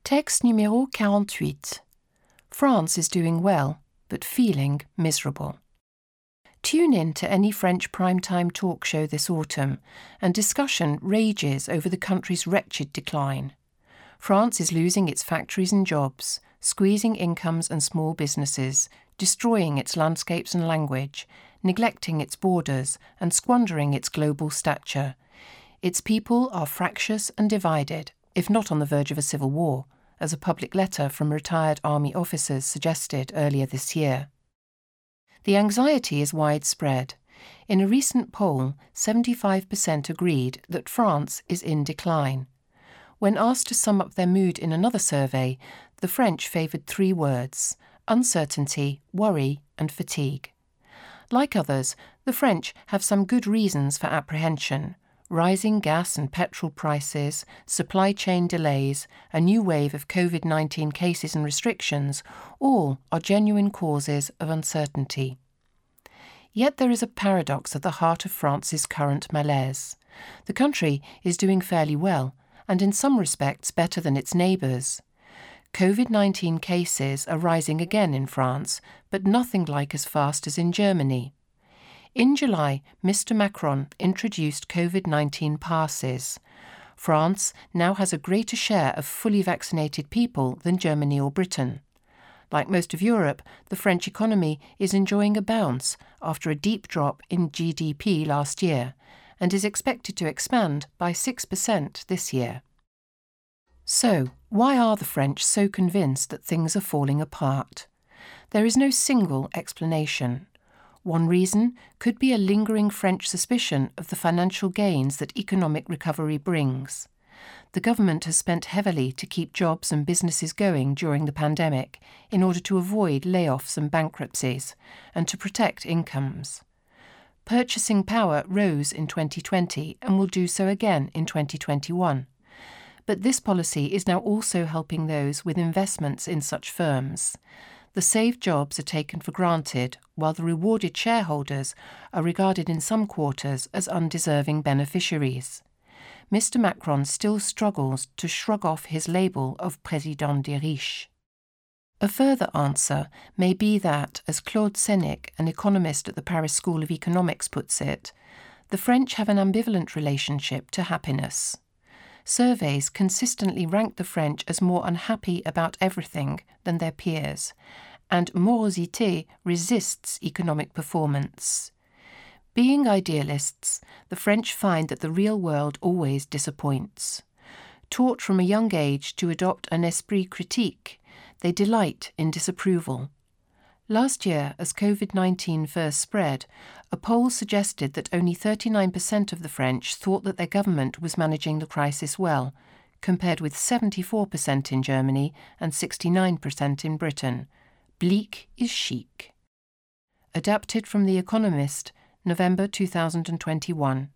Texte numéro 48. France is doing well, but feeling miserable. Tune in to any French primetime talk show this autumn, and discussion rages over the country's wretched decline. France is losing its factories and jobs, squeezing incomes and small businesses, destroying its landscapes and language, neglecting its borders and squandering its global stature. Its people are fractious and divided, if not on the verge of a civil war, as a public letter from retired army officers suggested earlier this year. The anxiety is widespread. In a recent poll, 75% agreed that France is in decline. When asked to sum up their mood in another survey, the French favoured 3 words: uncertainty, worry, and fatigue. Like others, the French have some good reasons for apprehension: rising gas and petrol prices, supply chain delays, a new wave of COVID-19 cases and restrictions, all are genuine causes of uncertainty. Yet there is a paradox at the heart of France's current malaise. The country is doing fairly well, and in some respects better than its neighbours. COVID-19 cases are rising again in France, but nothing like as fast as in Germany. In July, Mr. Macron introduced COVID-19 passes. France now has a greater share of fully vaccinated people than Germany or Britain. Like most of Europe, the French economy is enjoying a bounce after a deep drop in GDP last year, and is expected to expand by 6% this year. So, why are the French so convinced that things are falling apart? There is no single explanation. One reason could be a lingering French suspicion of the financial gains that economic recovery brings. The government has spent heavily to keep jobs and businesses going during the pandemic in order to avoid layoffs and bankruptcies, and to protect incomes. Purchasing power rose in 2020 and will do so again in 2021. But this policy is now also helping those with investments in such firms. The saved jobs are taken for granted, while the rewarded shareholders are regarded in some quarters as undeserving beneficiaries. Mr. Macron still struggles to shrug off his label of Président des riches. A further answer may be that, as Claude Sénèque, an economist at the Paris School of Economics, puts it, the French have an ambivalent relationship to happiness. Surveys consistently rank the French as more unhappy about everything than their peers, and morosité resists economic performance. Being idealists, the French find that the real world always disappoints. Taught from a young age to adopt an esprit critique, they delight in disapproval. Last year, as COVID-19 first spread, a poll suggested that only 39% of the French thought that their government was managing the crisis well, compared with 74% in Germany and 69% in Britain. Bleak is chic. Adapted from The Economist, November 2021.